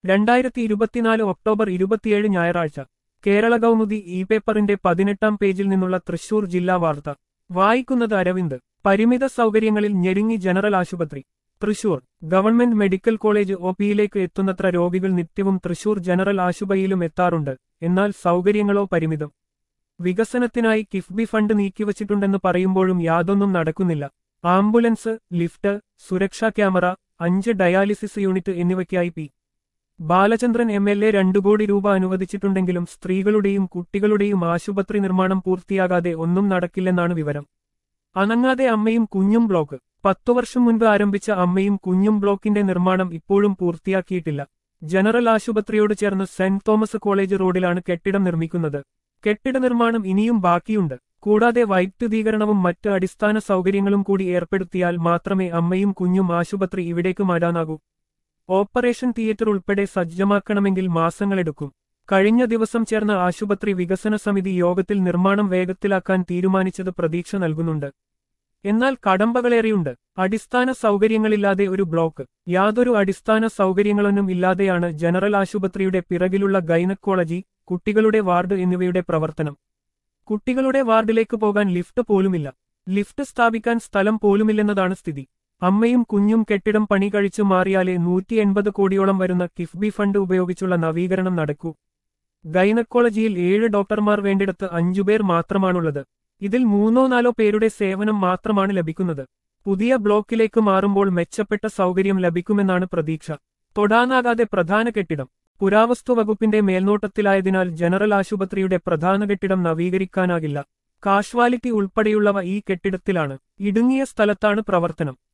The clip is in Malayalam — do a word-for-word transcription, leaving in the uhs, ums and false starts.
രണ്ടായിരത്തി ഇരുപത്തിനാല് ഒക്ടോബർ ഇരുപത്തിയേഴ് ഞായറാഴ്ച കേരള കൗമുദി ഇ പേപ്പറിന്റെ പതിനെട്ടാം പേജിൽ നിന്നുള്ള തൃശൂർ ജില്ലാ വാർത്ത വായിക്കുന്നത് അരവിന്ദ്. പരിമിത സൗകര്യങ്ങളിൽ ഞെരുങ്ങി ജനറൽ ആശുപത്രി. Thrissur government medical college O പിയിലേക്ക് എത്തുന്നത്ര രോഗികൾ നിത്യവും തൃശൂർ ജനറൽ ആശുപത്രിയിലും എത്താറുണ്ട്. എന്നാൽ സൗകര്യങ്ങളോ പരിമിതം. വികസനത്തിനായി കിഫ്ബി ഫണ്ട് നീക്കിവച്ചിട്ടുണ്ടെന്ന് പറയുമ്പോഴും യാതൊന്നും നടക്കുന്നില്ല. ആംബുലൻസ്, ലിഫ്റ്റ്, സുരക്ഷാ ക്യാമറ, അഞ്ച് ഡയാലിസിസ് യൂണിറ്റ് എന്നിവയ്ക്കായി P Balachandran M L A രണ്ടു കോടി രൂപ അനുവദിച്ചിട്ടുണ്ടെങ്കിലും സ്ത്രീകളുടെയും കുട്ടികളുടെയും ആശുപത്രി നിർമ്മാണം പൂർത്തിയാകാതെ ഒന്നും നടക്കില്ലെന്നാണ് വിവരം. അനങ്ങാതെ അമ്മയും കുഞ്ഞും ബ്ലോക്ക്. പത്തു വർഷം മുൻപ് ആരംഭിച്ച അമ്മയും കുഞ്ഞും ബ്ലോക്കിന്റെ നിർമ്മാണം ഇപ്പോഴും പൂർത്തിയാക്കിയിട്ടില്ല. ജനറൽ ആശുപത്രിയോട് ചേർന്ന് സെന്റ് തോമസ് കോളേജ് റോഡിലാണ് കെട്ടിടം നിർമ്മിക്കുന്നത്. കെട്ടിട നിർമ്മാണം ഇനിയും ബാക്കിയുണ്ട്. കൂടാതെ വൈദ്യുതീകരണവും മറ്റ് അടിസ്ഥാന സൗകര്യങ്ങളും കൂടി ഏർപ്പെടുത്തിയാൽ മാത്രമേ അമ്മയും കുഞ്ഞും ആശുപത്രി ഇവിടേക്ക് മാറ്റാനാകൂ. ഓപ്പറേഷൻ തിയേറ്റർ ഉൾപ്പെടെ സജ്ജമാക്കണമെങ്കിൽ മാസങ്ങളെടുക്കും. കഴിഞ്ഞ ദിവസം ചേർന്ന ആശുപത്രി വികസന സമിതി യോഗത്തിൽ നിർമ്മാണം വേഗത്തിലാക്കാൻ തീരുമാനിച്ചത് പ്രതീക്ഷ നൽകുന്നുണ്ട്. എന്നാൽ കടമ്പകളേറെയുണ്ട്. അടിസ്ഥാന സൗകര്യങ്ങളില്ലാതെ ഒരു ബ്ലോക്ക്. യാതൊരു അടിസ്ഥാന സൗകര്യങ്ങളൊന്നും ഇല്ലാതെയാണ് ജനറൽ ആശുപത്രിയുടെ പിറകിലുള്ള ഗൈനക്കോളജി, കുട്ടികളുടെ വാർഡ് എന്നിവയുടെ പ്രവർത്തനം. കുട്ടികളുടെ വാർഡിലേക്ക് പോകാൻ ലിഫ്റ്റ് പോലുമില്ല. ലിഫ്റ്റ് സ്ഥാപിക്കാൻ സ്ഥലം പോലുമില്ലെന്നതാണ് സ്ഥിതി. അമ്മയും കുഞ്ഞും കെട്ടിടം പണി കഴിച്ചു മാറിയാലേ നൂറ്റി എൺപത് കോടിയോളം വരുന്ന കിഫ്ബി ഫണ്ട് ഉപയോഗിച്ചുള്ള നവീകരണം നടക്കൂ. ഗൈനക്കോളജിയിൽ ഏഴ് ഡോക്ടർമാർ വേണ്ടിടത്ത് അഞ്ചുപേർ മാത്രമാണുള്ളത്. ഇതിൽ മൂന്നോ നാലോ പേരുടെ സേവനം മാത്രമാണ് ലഭിക്കുന്നത്. പുതിയ ബ്ലോക്കിലേക്ക് മാറുമ്പോൾ മെച്ചപ്പെട്ട സൗകര്യം ലഭിക്കുമെന്നാണ് പ്രതീക്ഷ. തൊടാനാകാതെ പ്രധാന കെട്ടിടം. പുരാവസ്തു വകുപ്പിന്റെ മേൽനോട്ടത്തിലായതിനാൽ ജനറൽ ആശുപത്രിയുടെ പ്രധാന കെട്ടിടം നവീകരിക്കാനാകില്ല. കാഷ്വാലിറ്റി ഉൾപ്പെടെയുള്ളവ ഈ കെട്ടിടത്തിലാണ്. ഇടുങ്ങിയ സ്ഥലത്താണ് പ്രവർത്തനം.